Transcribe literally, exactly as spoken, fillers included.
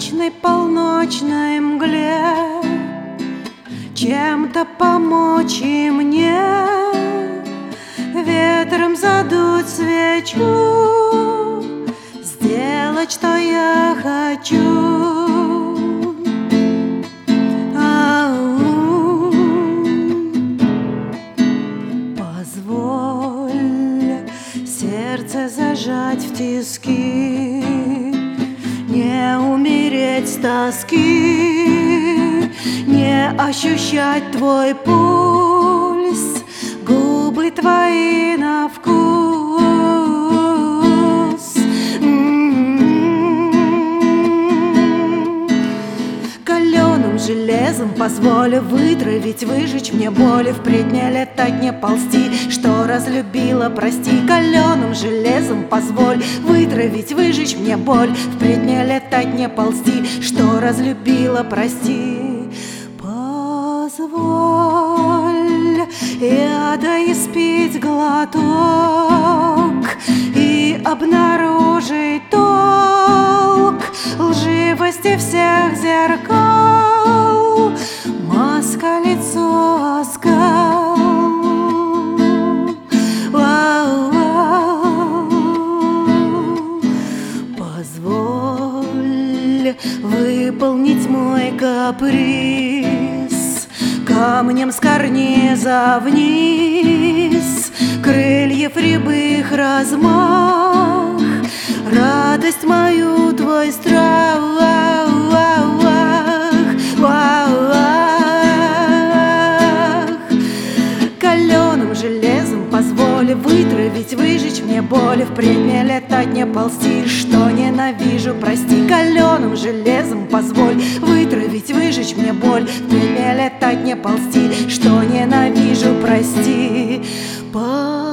мрачной полночной мгле чем-то помочь и мне, ветром задуть свечу, сделать, что я хочу. Ау, позволь сердце зажать в тиски, не умереть с тоски, не ощущать твой пульс, губы твои на вкус. М-м-м. Каленым железом позволь вытравить, выжечь мне боли, впредь не летать, не ползти, что разлюбила, прости. Каленым железом позволь вытравить, выжечь мне боль, впредь не летать, не ползти, что разлюбила, прости. Позволь я доиспить глоток и обнаружить толк лживости всех зеркал, маска, лицо, оскал. Позволь выполнить мой каприз, камнем с карниза вниз, крыльев рябых размах, радость мою твой страх. Каленым железом позволь вытравить, выжечь мне боли, впредь не летать, не ползти, что ненавижу, прости. Каленым железом позволь вытравить, выжечь мне боль, впредь не летать, не ползти, что ненавижу, прости.